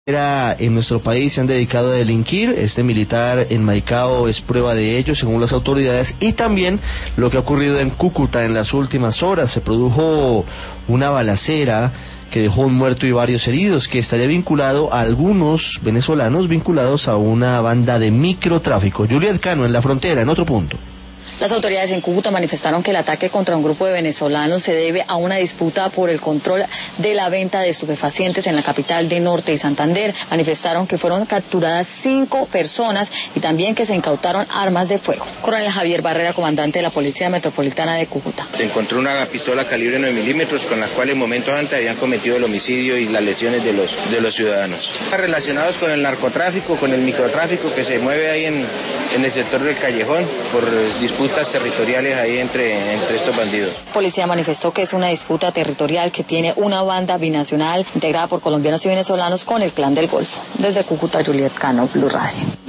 En nuestro país se han dedicado a delinquir. Este militar en Maicao es prueba de ello, según las autoridades. Y también lo que ha ocurrido en Cúcuta en las últimas horas. Se produjo una balacera que dejó un muerto y varios heridos, que estaría vinculado a algunos venezolanos vinculados a una banda de microtráfico. Juliet Cano, en la frontera, en otro punto. Las autoridades en Cúcuta manifestaron que el ataque contra un grupo de venezolanos se debe a una disputa por el control de la venta de estupefacientes en la capital de Norte y Santander. Manifestaron que fueron capturadas 5 personas y también que se incautaron armas de fuego. Coronel Javier Barrera, comandante de la Policía Metropolitana de Cúcuta. Se encontró una pistola calibre 9 milímetros con la cual en momentos antes habían cometido el homicidio y las lesiones de los ciudadanos. Relacionados con el narcotráfico, con el microtráfico que se mueve ahí en el sector del Callejón por disputas territoriales ahí entre estos bandidos. Policía manifestó que es una disputa territorial que tiene una banda binacional integrada por colombianos y venezolanos con el Clan del Golfo. Desde Cúcuta, Juliet Cano, Blue Radio.